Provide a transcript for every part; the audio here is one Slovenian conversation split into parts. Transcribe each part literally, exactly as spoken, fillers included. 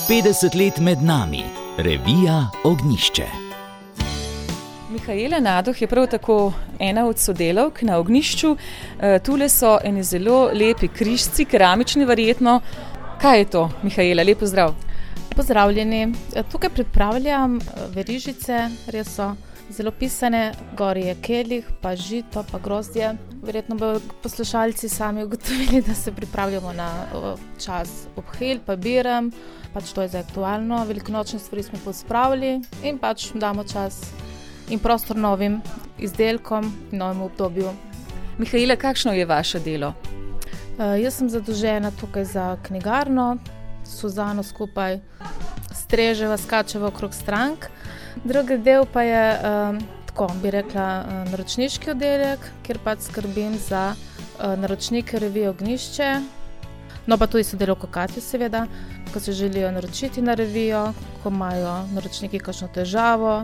petdeset let med nami, revija Ognjišče. Mihaela Nadoh je prav tako ena od sodelavk na Ognjišču. Tule so eni zelo lepi križci, keramični verjetno. Kaj je to, Mihaela? Lep pozdrav. Pozdravljeni. Tukaj pripravljam verižice, res so zelo pisane. Gori je kelih, pa žito, pa grozdje. Verjetno bodo poslušalci sami ugotovili, da se pripravljamo na čas obhel, pa biram. Pač to je za aktualno. Velikonočne stvari smo pospravili in pač damo čas in prostor novim izdelkom in novemu obdobju. Mihaela, kakšno je vaše delo? Uh, jaz sem zadolžena tukaj za knjigarno, s Suzano skupaj streževa, skačeva okrog strank. Drugi del pa je, um, tako bi rekla, uh, naročniški oddelek, kjer pač skrbim za uh, naročnike revije Ognjišče. No pa tudi sodelavko Katjo seveda, ko se želijo naročiti na revijo, ko imajo naročniki kakšno težavo,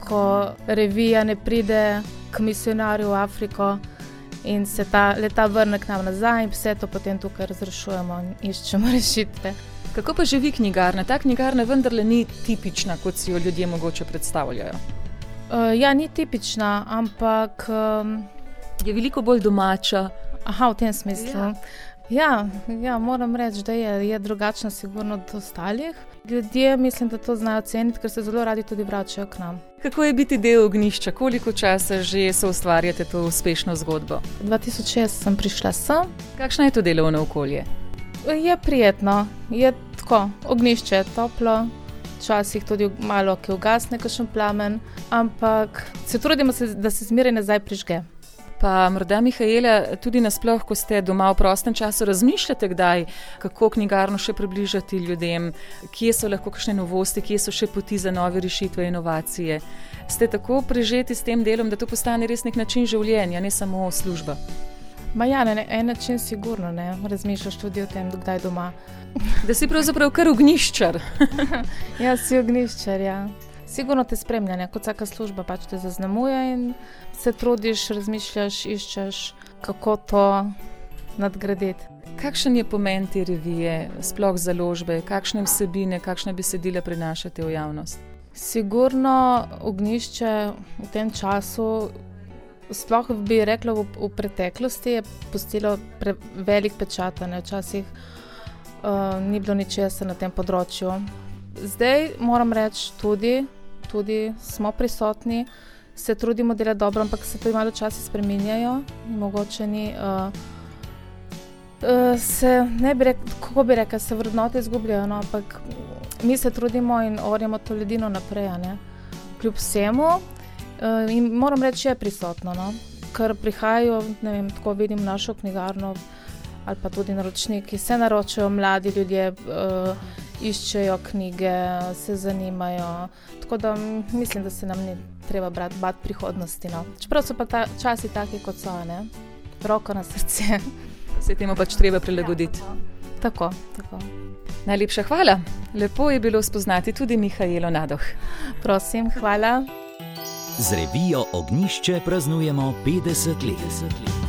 ko revija ne pride k misionarju v Afriko in se ta leta vrne k nam nazaj in vse to potem tukaj razrešujemo in iščemo rešitve. Kako pa živi knjigarna? Ta knjigarna vendarle ni tipična, kot si jo ljudje mogoče predstavljajo. Uh, ja, ni tipična, ampak um, je veliko bolj domača. Aha, v tem smislu. Ja, ja, moram reči, da je, je drugačna sigurno od ostalih. Ljudje mislim, da to znajo ceniti, ker se zelo radi tudi vračajo k nam. Kako je biti del Ognjišča? Koliko časa že soustvarjate to uspešno zgodbo? dva tisoč šest sem prišla sem. Kakšno je to delovno okolje? Je prijetno, je tako, Ognjišče je toplo, včasih tudi malo, ki ugasne kakšen plamen, ampak se trudimo, da se zmeraj nazaj prižge. Pa morda, Mihaela, tudi nasploh, ko ste doma v prostem času, razmišljate kdaj, kako knjigarno še približati ljudem, kje so lahko kakšne novosti, kje so še poti za nove rešitve, inovacije. Ste tako prežeti s tem delom, da to postane res nek način življenja, ne samo služba? Ma ja, na en način sigurno, ne, razmišljaš tudi o tem, kdaj doma. Da si pravzaprav kar ognjiščar. Ja, si ognjiščar, ja. Sigurno te spremlja, ne? Kot vsaka služba pač te zaznamuje in se trudiš, razmišljaš, iščeš, kako to nadgraditi. Kakšen je pomen te revije, sploh založbe, kakšne vsebine, kakšne besedila prinašate v javnost? Sigurno Ognjišče v tem času, sploh bi rekla v, v preteklosti, je pustilo pre, velik pečat, ne? Včasih uh, ni bilo ničesar na tem področju. Zdaj moram reči tudi, tudi smo prisotni, se trudimo delati dobro, ampak se tudi malo časi spreminjajo in mogoče ni, uh, uh, se, ne bi rekla, kako bi rekla, se vrednote izgubljajo, no, ampak mi se trudimo in orjemo to ledino naprej, ne, kljub vsemu, uh, in moram reči, je prisotno, no, ker prihajajo, ne vem, tako vidim našo knjigarno ali pa tudi naročniki, se naročajo mladi ljudje, uh, iščejo knjige, se zanimajo, tako da mislim, da se nam ni treba brati bat prihodnosti, no. Čeprav so pa ta, časi taki, kot so, ne, roko na srce. Se temu pač treba prilagoditi. Ja, tako, tako. Najlepša hvala. Lepo je bilo spoznati tudi Mihaelo Nadoh. Prosim, hvala. Z revijo Ognjišče praznujemo petdeset let.